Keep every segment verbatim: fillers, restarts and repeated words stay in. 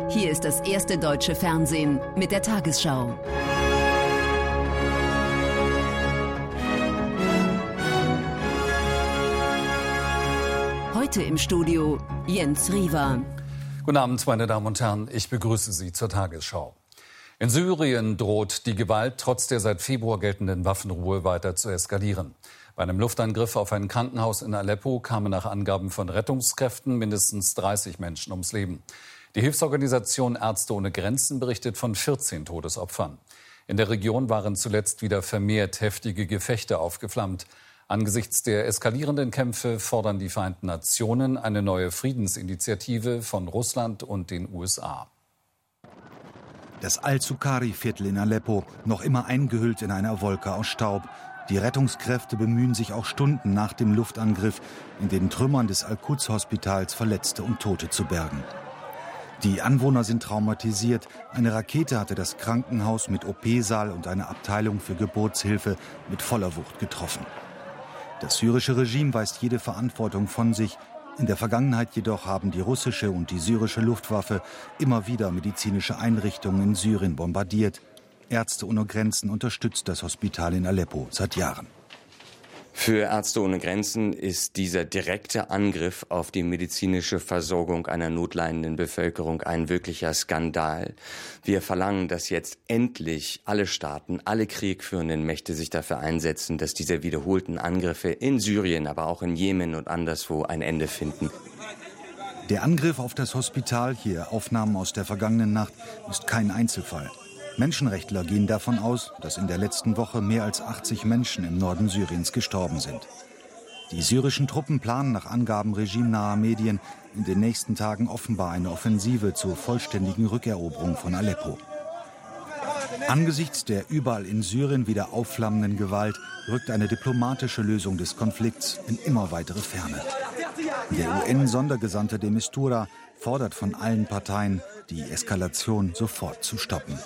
Hier ist das erste deutsche Fernsehen mit der Tagesschau. Heute im Studio Jens Riewer. Guten Abend, meine Damen und Herren. Ich begrüße Sie zur Tagesschau. In Syrien droht die Gewalt trotz der seit Februar geltenden Waffenruhe weiter zu eskalieren. Bei einem Luftangriff auf ein Krankenhaus in Aleppo kamen nach Angaben von Rettungskräften mindestens dreißig Menschen ums Leben. Die Hilfsorganisation Ärzte ohne Grenzen berichtet von vierzehn Todesopfern. In der Region waren zuletzt wieder vermehrt heftige Gefechte aufgeflammt. Angesichts der eskalierenden Kämpfe fordern die Vereinten Nationen eine neue Friedensinitiative von Russland und den U S A. Das Al-Sukari-Viertel in Aleppo, noch immer eingehüllt in einer Wolke aus Staub. Die Rettungskräfte bemühen sich auch Stunden nach dem Luftangriff, in den Trümmern des Al-Quds-Hospitals Verletzte und Tote zu bergen. Die Anwohner sind traumatisiert. Eine Rakete hatte das Krankenhaus mit O P-Saal und eine Abteilung für Geburtshilfe mit voller Wucht getroffen. Das syrische Regime weist jede Verantwortung von sich. In der Vergangenheit jedoch haben die russische und die syrische Luftwaffe immer wieder medizinische Einrichtungen in Syrien bombardiert. Ärzte ohne Grenzen unterstützt das Hospital in Aleppo seit Jahren. Für Ärzte ohne Grenzen ist dieser direkte Angriff auf die medizinische Versorgung einer notleidenden Bevölkerung ein wirklicher Skandal. Wir verlangen, dass jetzt endlich alle Staaten, alle kriegführenden Mächte sich dafür einsetzen, dass diese wiederholten Angriffe in Syrien, aber auch in Jemen und anderswo ein Ende finden. Der Angriff auf das Hospital, hier Aufnahmen aus der vergangenen Nacht, ist kein Einzelfall. Menschenrechtler gehen davon aus, dass in der letzten Woche mehr als achtzig Menschen im Norden Syriens gestorben sind. Die syrischen Truppen planen nach Angaben regimenaher Medien in den nächsten Tagen offenbar eine Offensive zur vollständigen Rückeroberung von Aleppo. Angesichts der überall in Syrien wieder aufflammenden Gewalt rückt eine diplomatische Lösung des Konflikts in immer weitere Ferne. Der U N-Sondergesandte de Mistura fordert von allen Parteien, die Eskalation sofort zu stoppen.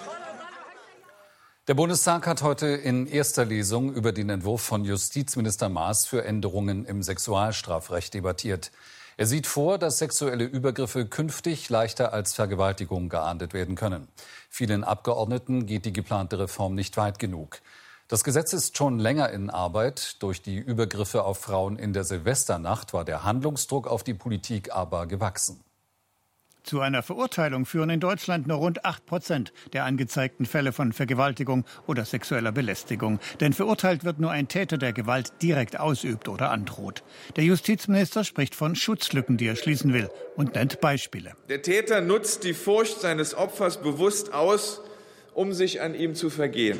Der Bundestag hat heute in erster Lesung über den Entwurf von Justizminister Maas für Änderungen im Sexualstrafrecht debattiert. Er sieht vor, dass sexuelle Übergriffe künftig leichter als Vergewaltigung geahndet werden können. Vielen Abgeordneten geht die geplante Reform nicht weit genug. Das Gesetz ist schon länger in Arbeit. Durch die Übergriffe auf Frauen in der Silvesternacht war der Handlungsdruck auf die Politik aber gewachsen. Zu einer Verurteilung führen in Deutschland nur rund acht Prozent der angezeigten Fälle von Vergewaltigung oder sexueller Belästigung. Denn verurteilt wird nur ein Täter, der Gewalt direkt ausübt oder androht. Der Justizminister spricht von Schutzlücken, die er schließen will, und nennt Beispiele. Der Täter nutzt die Furcht seines Opfers bewusst aus, um sich an ihm zu vergehen.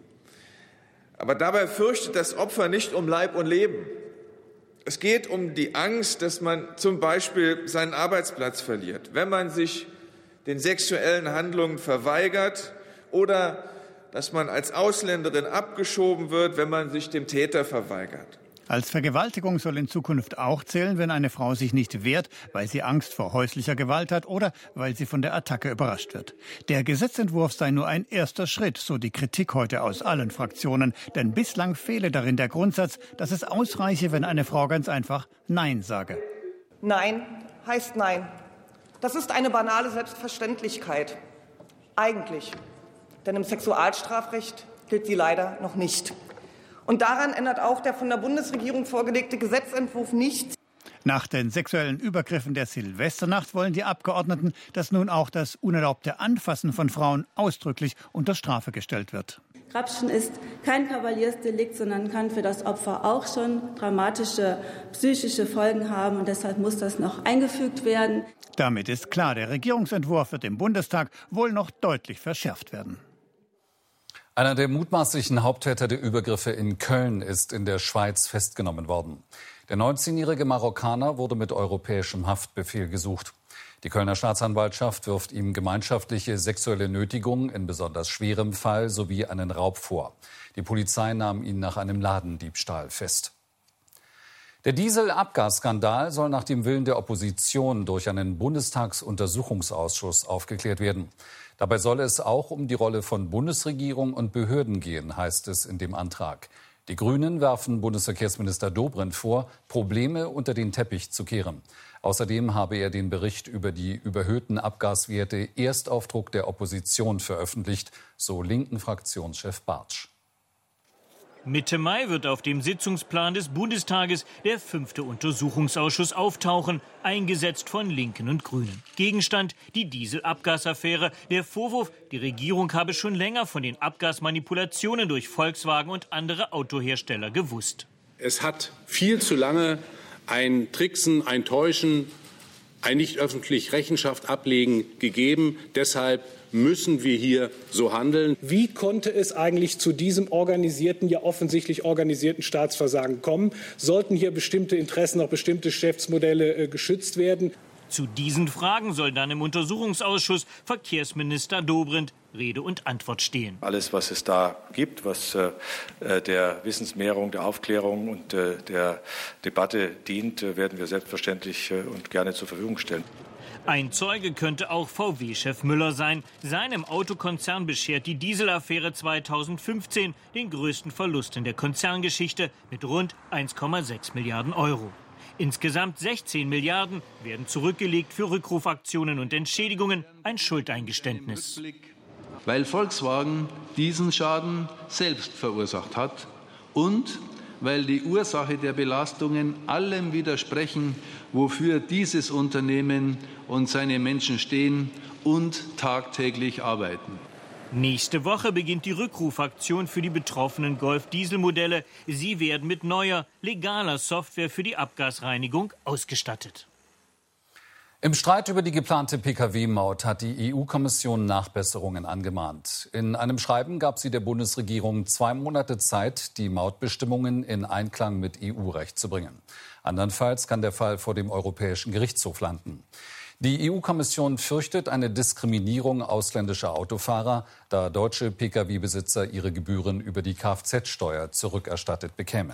Aber dabei fürchtet das Opfer nicht um Leib und Leben. Es geht um die Angst, dass man zum Beispiel seinen Arbeitsplatz verliert, wenn man sich den sexuellen Handlungen verweigert, oder dass man als Ausländerin abgeschoben wird, wenn man sich dem Täter verweigert. Als Vergewaltigung soll in Zukunft auch zählen, wenn eine Frau sich nicht wehrt, weil sie Angst vor häuslicher Gewalt hat oder weil sie von der Attacke überrascht wird. Der Gesetzentwurf sei nur ein erster Schritt, so die Kritik heute aus allen Fraktionen. Denn bislang fehle darin der Grundsatz, dass es ausreiche, wenn eine Frau ganz einfach Nein sage. Nein heißt Nein. Das ist eine banale Selbstverständlichkeit. Eigentlich. Denn im Sexualstrafrecht gilt sie leider noch nicht. Und daran ändert auch der von der Bundesregierung vorgelegte Gesetzentwurf nichts. Nach den sexuellen Übergriffen der Silvesternacht wollen die Abgeordneten, dass nun auch das unerlaubte Anfassen von Frauen ausdrücklich unter Strafe gestellt wird. Grapschen ist kein Kavaliersdelikt, sondern kann für das Opfer auch schon dramatische psychische Folgen haben. Und deshalb muss das noch eingefügt werden. Damit ist klar, der Regierungsentwurf wird im Bundestag wohl noch deutlich verschärft werden. Einer der mutmaßlichen Haupttäter der Übergriffe in Köln ist in der Schweiz festgenommen worden. Der neunzehnjährige Marokkaner wurde mit europäischem Haftbefehl gesucht. Die Kölner Staatsanwaltschaft wirft ihm gemeinschaftliche sexuelle Nötigung in besonders schwerem Fall sowie einen Raub vor. Die Polizei nahm ihn nach einem Ladendiebstahl fest. Der Dieselabgasskandal soll nach dem Willen der Opposition durch einen Bundestagsuntersuchungsausschuss aufgeklärt werden. Dabei soll es auch um die Rolle von Bundesregierung und Behörden gehen, heißt es in dem Antrag. Die Grünen werfen Bundesverkehrsminister Dobrindt vor, Probleme unter den Teppich zu kehren. Außerdem habe er den Bericht über die überhöhten Abgaswerte erst auf Druck der Opposition veröffentlicht, so linken Fraktionschef Bartsch. Mitte Mai wird auf dem Sitzungsplan des Bundestages der fünfte Untersuchungsausschuss auftauchen, eingesetzt von Linken und Grünen. Gegenstand die Dieselabgasaffäre. Der Vorwurf, die Regierung habe schon länger von den Abgasmanipulationen durch Volkswagen und andere Autohersteller gewusst. Es hat viel zu lange ein Tricksen, ein Täuschen, ein nicht öffentlich Rechenschaft ablegen gegeben. Deshalb müssen wir hier so handeln. Wie konnte es eigentlich zu diesem organisierten, ja offensichtlich organisierten Staatsversagen kommen? Sollten hier bestimmte Interessen, auch bestimmte Geschäftsmodelle äh, geschützt werden? Zu diesen Fragen soll dann im Untersuchungsausschuss Verkehrsminister Dobrindt Rede und Antwort stehen. Alles, was es da gibt, was äh, der Wissensmehrung, der Aufklärung und äh, der Debatte dient, äh, werden wir selbstverständlich äh, und gerne zur Verfügung stellen. Ein Zeuge könnte auch V W-Chef Müller sein. Seinem Autokonzern beschert die Dieselaffäre zweitausendfünfzehn den größten Verlust in der Konzerngeschichte mit rund eins Komma sechs Milliarden Euro. Insgesamt sechzehn Milliarden werden zurückgelegt für Rückrufaktionen und Entschädigungen, ein Schuldeingeständnis. Weil Volkswagen diesen Schaden selbst verursacht hat und weil die Ursache der Belastungen allem widersprechen, wofür dieses Unternehmen und seine Menschen stehen und tagtäglich arbeiten. Nächste Woche beginnt die Rückrufaktion für die betroffenen Golf-Dieselmodelle. Sie werden mit neuer, legaler Software für die Abgasreinigung ausgestattet. Im Streit über die geplante P K W-Maut hat die E U-Kommission Nachbesserungen angemahnt. In einem Schreiben gab sie der Bundesregierung zwei Monate Zeit, die Mautbestimmungen in Einklang mit E U-Recht zu bringen. Andernfalls kann der Fall vor dem Europäischen Gerichtshof landen. Die E U-Kommission fürchtet eine Diskriminierung ausländischer Autofahrer, da deutsche P K W-Besitzer ihre Gebühren über die Kfz-Steuer zurückerstattet bekämen.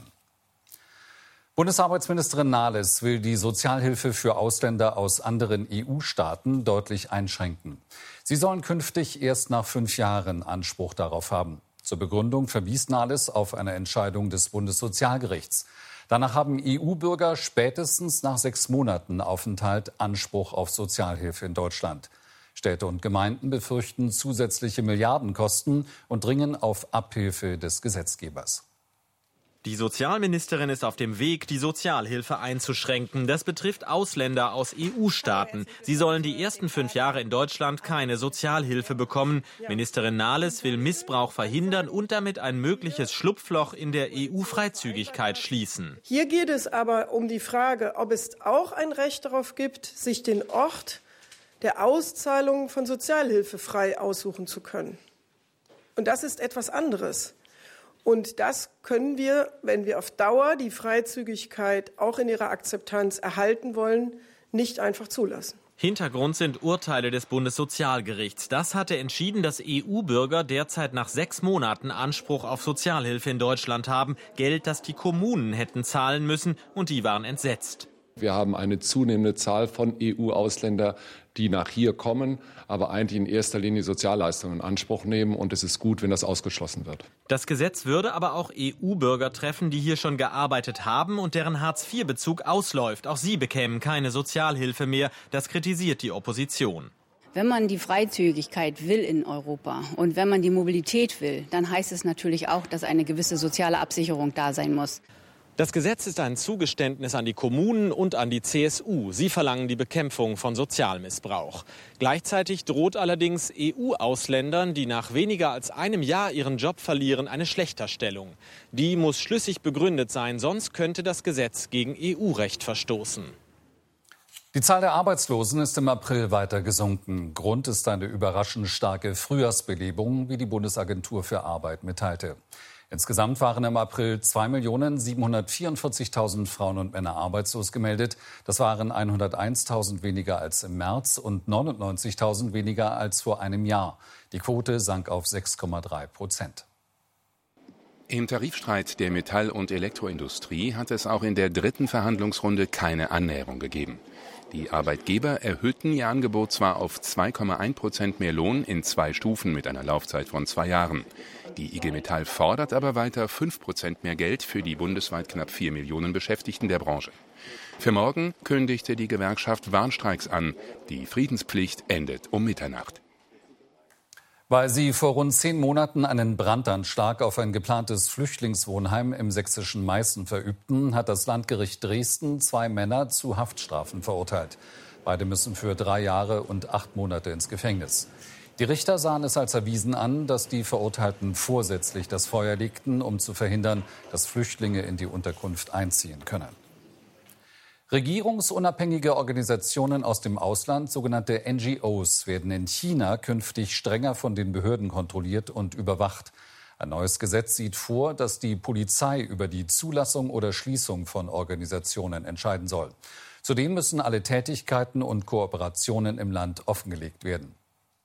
Bundesarbeitsministerin Nahles will die Sozialhilfe für Ausländer aus anderen E U-Staaten deutlich einschränken. Sie sollen künftig erst nach fünf Jahren Anspruch darauf haben. Zur Begründung verwies Nahles auf eine Entscheidung des Bundessozialgerichts. Danach haben E U-Bürger spätestens nach sechs Monaten Aufenthalt Anspruch auf Sozialhilfe in Deutschland. Städte und Gemeinden befürchten zusätzliche Milliardenkosten und dringen auf Abhilfe des Gesetzgebers. Die Sozialministerin ist auf dem Weg, die Sozialhilfe einzuschränken. Das betrifft Ausländer aus E U-Staaten. Sie sollen die ersten fünf Jahre in Deutschland keine Sozialhilfe bekommen. Ministerin Nahles will Missbrauch verhindern und damit ein mögliches Schlupfloch in der E U-Freizügigkeit schließen. Hier geht es aber um die Frage, ob es auch ein Recht darauf gibt, sich den Ort der Auszahlung von Sozialhilfe frei aussuchen zu können. Und das ist etwas anderes. Und das können wir, wenn wir auf Dauer die Freizügigkeit auch in ihrer Akzeptanz erhalten wollen, nicht einfach zulassen. Hintergrund sind Urteile des Bundessozialgerichts. Das hatte entschieden, dass E U-Bürger derzeit nach sechs Monaten Anspruch auf Sozialhilfe in Deutschland haben. Geld, das die Kommunen hätten zahlen müssen, und die waren entsetzt. Wir haben eine zunehmende Zahl von E U-Ausländern, die nach hier kommen, aber eigentlich in erster Linie Sozialleistungen in Anspruch nehmen. Und es ist gut, wenn das ausgeschlossen wird. Das Gesetz würde aber auch E U-Bürger treffen, die hier schon gearbeitet haben und deren Hartz vier Bezug ausläuft. Auch sie bekämen keine Sozialhilfe mehr. Das kritisiert die Opposition. Wenn man die Freizügigkeit will in Europa und wenn man die Mobilität will, dann heißt es natürlich auch, dass eine gewisse soziale Absicherung da sein muss. Das Gesetz ist ein Zugeständnis an die Kommunen und an die C S U. Sie verlangen die Bekämpfung von Sozialmissbrauch. Gleichzeitig droht allerdings E U-Ausländern, die nach weniger als einem Jahr ihren Job verlieren, eine Schlechterstellung. Die muss schlüssig begründet sein, sonst könnte das Gesetz gegen E U-Recht verstoßen. Die Zahl der Arbeitslosen ist im April weiter gesunken. Grund ist eine überraschend starke Frühjahrsbelebung, wie die Bundesagentur für Arbeit mitteilte. Insgesamt waren im April zwei Millionen siebenhundertvierundvierzigtausend Frauen und Männer arbeitslos gemeldet. Das waren hunderteintausend weniger als im März und neunundneunzigtausend weniger als vor einem Jahr. Die Quote sank auf sechs Komma drei Prozent. Im Tarifstreit der Metall- und Elektroindustrie hat es auch in der dritten Verhandlungsrunde keine Annäherung gegeben. Die Arbeitgeber erhöhten ihr Angebot zwar auf zwei Komma eins Prozent mehr Lohn in zwei Stufen mit einer Laufzeit von zwei Jahren. Die I G Metall fordert aber weiter fünf Prozent mehr Geld für die bundesweit knapp vier Millionen Beschäftigten der Branche. Für morgen kündigte die Gewerkschaft Warnstreiks an. Die Friedenspflicht endet um Mitternacht. Weil sie vor rund zehn Monaten einen Brandanschlag auf ein geplantes Flüchtlingswohnheim im sächsischen Meißen verübten, hat das Landgericht Dresden zwei Männer zu Haftstrafen verurteilt. Beide müssen für drei Jahre und acht Monate ins Gefängnis. Die Richter sahen es als erwiesen an, dass die Verurteilten vorsätzlich das Feuer legten, um zu verhindern, dass Flüchtlinge in die Unterkunft einziehen können. Regierungsunabhängige Organisationen aus dem Ausland, sogenannte N G Os, werden in China künftig strenger von den Behörden kontrolliert und überwacht. Ein neues Gesetz sieht vor, dass die Polizei über die Zulassung oder Schließung von Organisationen entscheiden soll. Zudem müssen alle Tätigkeiten und Kooperationen im Land offengelegt werden.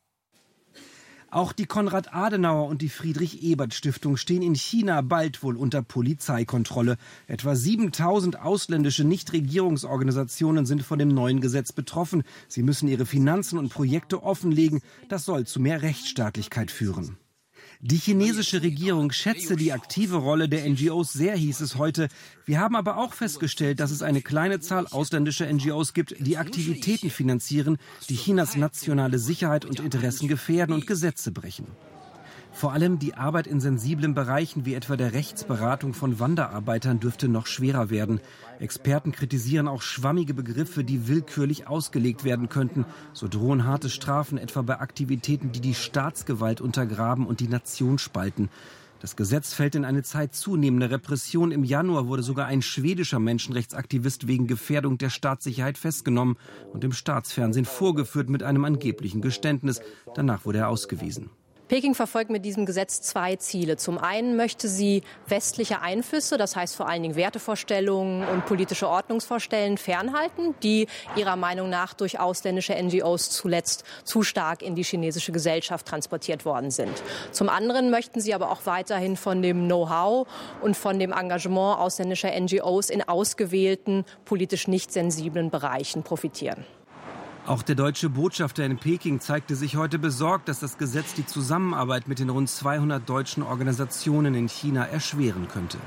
Auch die Konrad-Adenauer- und die Friedrich-Ebert-Stiftung stehen in China bald wohl unter Polizeikontrolle. Etwa siebentausend ausländische Nichtregierungsorganisationen sind von dem neuen Gesetz betroffen. Sie müssen ihre Finanzen und Projekte offenlegen. Das soll zu mehr Rechtsstaatlichkeit führen. Die chinesische Regierung schätze die aktive Rolle der N G Os sehr, hieß es heute. Wir haben aber auch festgestellt, dass es eine kleine Zahl ausländischer N G Os gibt, die Aktivitäten finanzieren, die Chinas nationale Sicherheit und Interessen gefährden und Gesetze brechen. Vor allem die Arbeit in sensiblen Bereichen wie etwa der Rechtsberatung von Wanderarbeitern dürfte noch schwerer werden. Experten kritisieren auch schwammige Begriffe, die willkürlich ausgelegt werden könnten. So drohen harte Strafen etwa bei Aktivitäten, die die Staatsgewalt untergraben und die Nation spalten. Das Gesetz fällt in eine Zeit zunehmender Repression. Im Januar wurde sogar ein schwedischer Menschenrechtsaktivist wegen Gefährdung der Staatssicherheit festgenommen und im Staatsfernsehen vorgeführt mit einem angeblichen Geständnis. Danach wurde er ausgewiesen. Peking verfolgt mit diesem Gesetz zwei Ziele. Zum einen möchte sie westliche Einflüsse, das heißt vor allen Dingen Wertevorstellungen und politische Ordnungsvorstellungen fernhalten, die ihrer Meinung nach durch ausländische N G Os zuletzt zu stark in die chinesische Gesellschaft transportiert worden sind. Zum anderen möchten sie aber auch weiterhin von dem Know-how und von dem Engagement ausländischer N G Os in ausgewählten, politisch nicht sensiblen Bereichen profitieren. Auch der deutsche Botschafter in Peking zeigte sich heute besorgt, dass das Gesetz die Zusammenarbeit mit den rund zweihundert deutschen Organisationen in China erschweren könnte.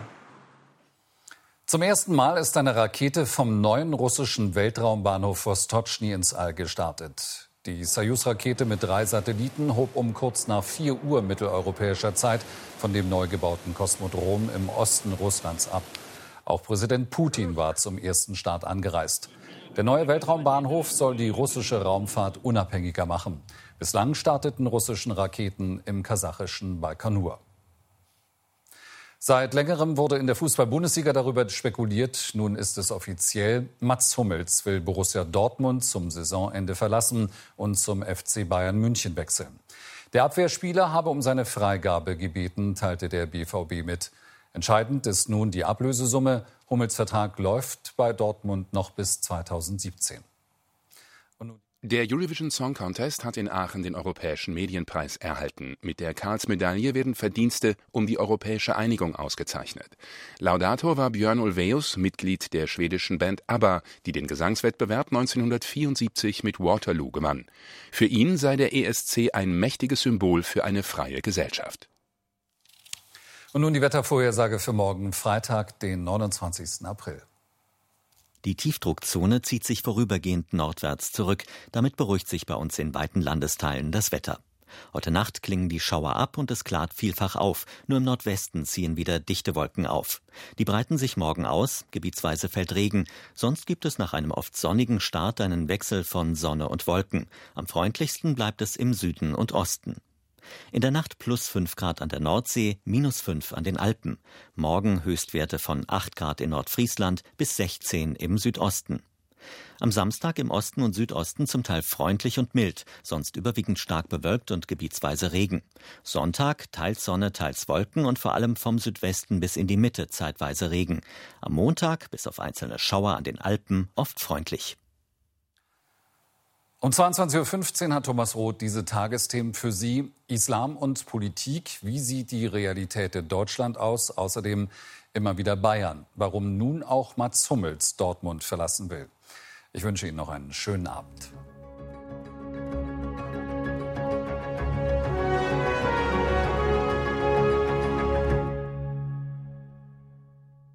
Zum ersten Mal ist eine Rakete vom neuen russischen Weltraumbahnhof Vostochny ins All gestartet. Die Soyuz-Rakete mit drei Satelliten hob um kurz nach vier Uhr mitteleuropäischer Zeit von dem neu gebauten Kosmodrom im Osten Russlands ab. Auch Präsident Putin war zum ersten Start angereist. Der neue Weltraumbahnhof soll die russische Raumfahrt unabhängiger machen. Bislang starteten russischen Raketen im kasachischen Baikonur. Seit längerem wurde in der Fußball-Bundesliga darüber spekuliert. Nun ist es offiziell. Mats Hummels will Borussia Dortmund zum Saisonende verlassen und zum F C Bayern München wechseln. Der Abwehrspieler habe um seine Freigabe gebeten, teilte der B V B mit. Entscheidend ist nun die Ablösesumme. Hummels Vertrag läuft bei Dortmund noch bis zweitausendsiebzehn. Der Eurovision Song Contest hat in Aachen den Europäischen Medienpreis erhalten. Mit der Karls-Medaille werden Verdienste um die europäische Einigung ausgezeichnet. Laudator war Björn Ulvaeus, Mitglied der schwedischen Band ABBA, die den Gesangswettbewerb neunzehnhundertvierundsiebzig mit Waterloo gewann. Für ihn sei der E S C ein mächtiges Symbol für eine freie Gesellschaft. Und nun die Wettervorhersage für morgen, Freitag, den neunundzwanzigsten April. Die Tiefdruckzone zieht sich vorübergehend nordwärts zurück. Damit beruhigt sich bei uns in weiten Landesteilen das Wetter. Heute Nacht klingen die Schauer ab und es klart vielfach auf. Nur im Nordwesten ziehen wieder dichte Wolken auf. Die breiten sich morgen aus, gebietsweise fällt Regen. Sonst gibt es nach einem oft sonnigen Start einen Wechsel von Sonne und Wolken. Am freundlichsten bleibt es im Süden und Osten. In der Nacht plus fünf Grad an der Nordsee, minus fünf an den Alpen. Morgen Höchstwerte von acht Grad in Nordfriesland bis sechzehn im Südosten. Am Samstag im Osten und Südosten zum Teil freundlich und mild, sonst überwiegend stark bewölkt und gebietsweise Regen. Sonntag teils Sonne, teils Wolken und vor allem vom Südwesten bis in die Mitte zeitweise Regen. Am Montag bis auf einzelne Schauer an den Alpen oft freundlich. Um zweiundzwanzig Uhr fünfzehn hat Thomas Roth diese Tagesthemen für Sie. Islam und Politik. Wie sieht die Realität in Deutschland aus? Außerdem immer wieder Bayern. Warum nun auch Mats Hummels Dortmund verlassen will. Ich wünsche Ihnen noch einen schönen Abend.